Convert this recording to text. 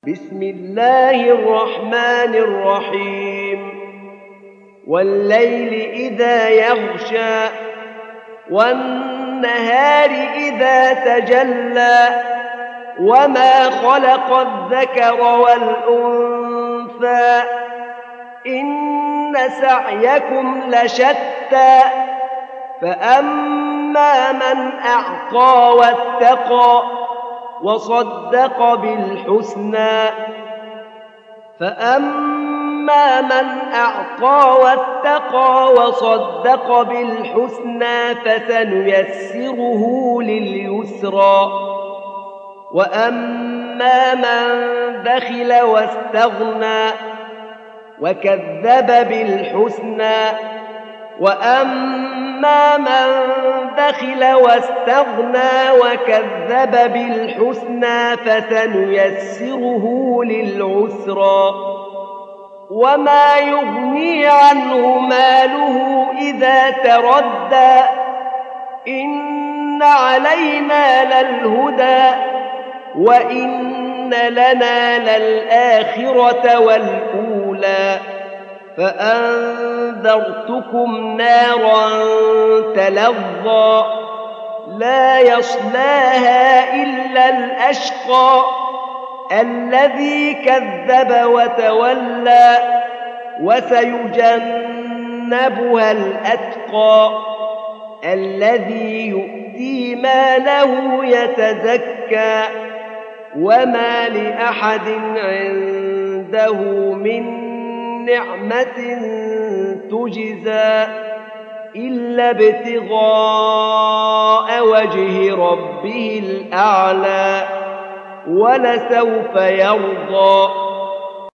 بسم الله الرحمن الرحيم والليل إذا يغشى والنهار إذا تجلى وما خلق الذكر والأنثى إن سعيكم لشتى فأما من أعطى واتقى وصدق بالحسنى فأما من أعطى واتقى وصدق بالحسنى فسنيسره لليسرى وأما من بخل واستغنى وكذب بالحسنى وأما من بخل واستغنى وكذب بالحسنى فسنيسره للعسرى وما يغني عنه ماله إذا تردى إن علينا للهدى وإن لنا للآخرة والأولى فأنذرتكم نارا تلظى لا يصلاها إلا الأشقى الذي كذب وتولى وسيجنبها الأتقى الذي يؤتي ماله يتزكى وما لأحد عنده من نعمة تجزى إلا ابتغاء وجه ربه الأعلى ولسوف يرضى